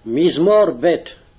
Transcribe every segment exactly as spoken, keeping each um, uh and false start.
מזמור ב'.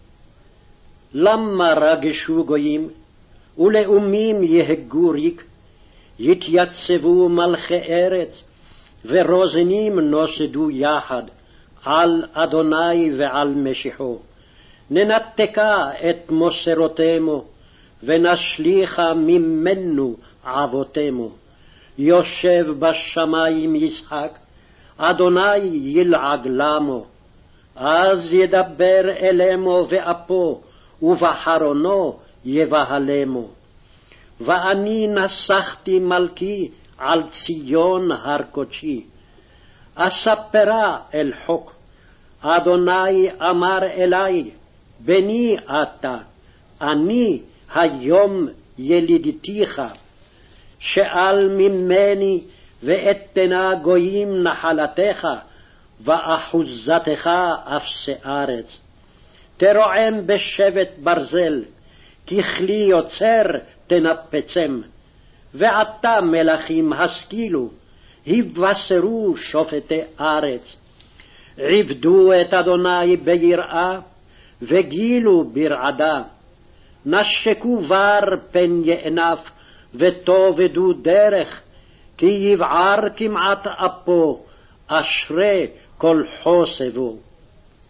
למה רגשו גויים, ולאומים יהגו ריק, יתייצבו מלכי ארץ, ורוזנים נוסדו יחד, על אדוני ועל משיחו. ננתקה את מוסרותמו, ונשליכה ממנו עבותמו. יושב בשמים ישחק, אדוני ילעג למו. אז ידבר אלמו ואפו, ובחרונו יבהלמו. ואני נסחתי מלכי על ציון הר קודשי. אספרה אל חוק, אדוני אמר אלי, בני אתה, אני היום ילידתיך. שאל ממני ואתנה גויים נחלתך, ואחוזתך אפסי ארץ. תרועם בשבט ברזל, ככלי יוצר תנפצם. ועתה מלכים השכילו, הבשרו שופטי ארץ. עבדו את אדוני ביראה, וגילו ברעדה. נשקו בר פן יענף, ותאבדו דרך, כי יבער כמעט אפו, אשרי כל חוסבו.